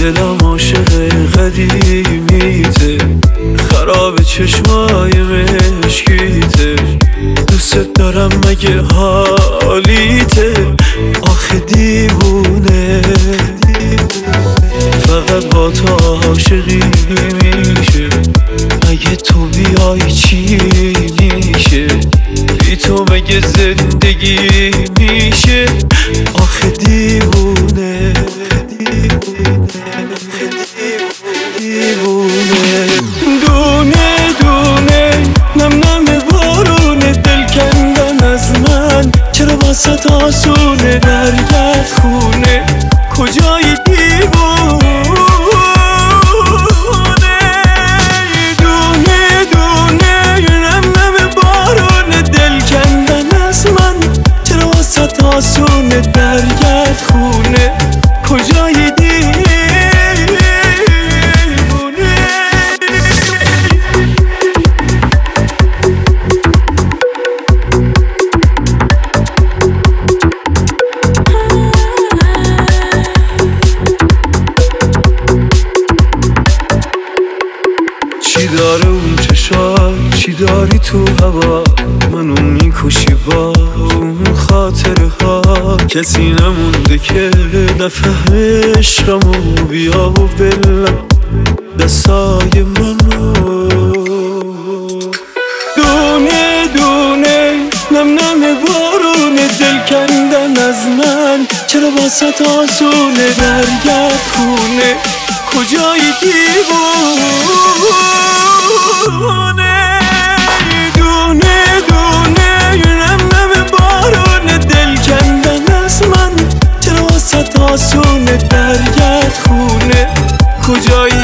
دلم عاشق قدیمیته، خراب چشمای مشکیته، دوست دارم مگه حالیته، آخه دیوونه فقط با تو عاشقی میشه، اگه تو بیای چی میشه، بی تو مگه زندگی میشه، آخه دیوونه دیوونه. دونه دونه نم نم بارون دل کندن از من، چرا واسه آسونه درگرد خونه، کجایی دیوونه. دونه دونه نم نم بارون دل کندن از من، چرا واسه آسونه درگرد خونه، کجایی دیوونه. چی داره اون چشات، چی داری تو هوا، منو میکشی با اون خاطره ها، کسی نمونده که نفهم عشقمو، بیا و بلم دستای منو. دونه دونه نم نم بارون دل کندن از من، چرا واسه آسونه درگرد خونه، کجایی دیوونه. دونه دونه نم نم بارون دل کندن از من، چرا واسه آسونه درگرد خونه، کجایی